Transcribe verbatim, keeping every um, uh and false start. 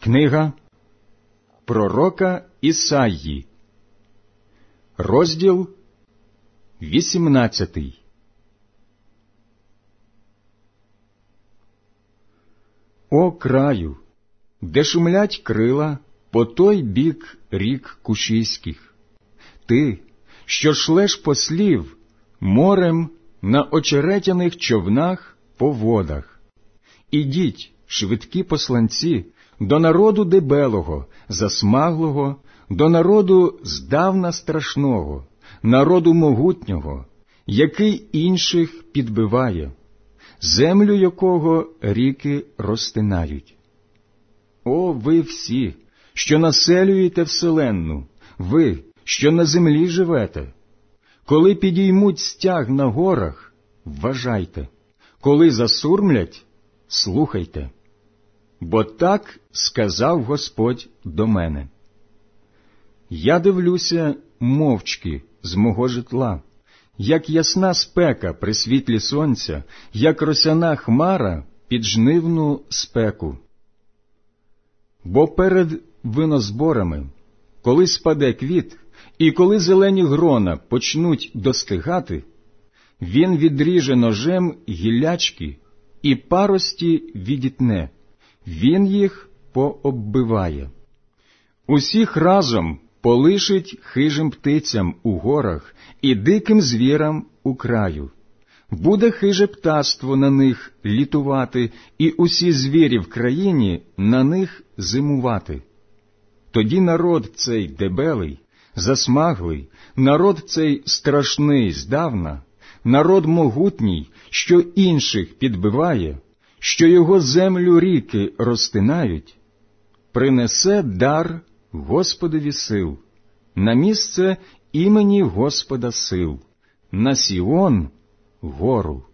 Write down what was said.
Книга пророка Ісаї, розділ вісімнадцятий. О краю, де шумлять крила по той бік рік Кушійських, ти, що шлеш послів морем на очеретяних човнах по водах. Ідіть, швидкі посланці, до народу дебелого, засмаглого, до народу здавна страшного, народу могутнього, який інших підбиває, землю якого ріки розтинають. О, ви всі, що населюєте вселенну, ви, що на землі живете, коли підіймуть стяг на горах, вважайте, коли засурмлять, слухайте. Бо так сказав Господь до мене. Я дивлюся мовчки з мого житла, як ясна спека при світлі сонця, як росяна хмара під жнивну спеку. Бо перед винозборами, коли спаде квіт, і коли зелені грона почнуть достигати, він відріже ножем гіллячки і парості відітне, він їх пооббиває. Усіх разом полишить хижим птицям у горах і диким звірам у краю. Буде хиже птаство на них літувати, і усі звірі в країні на них зимувати. Тоді народ цей дебелий, засмаглий, народ цей страшний здавна, народ могутній, що інших підбиває, що його землю ріки розтинають, принесе дар Господові сил, на місце імені Господа сил, на Сіон гору.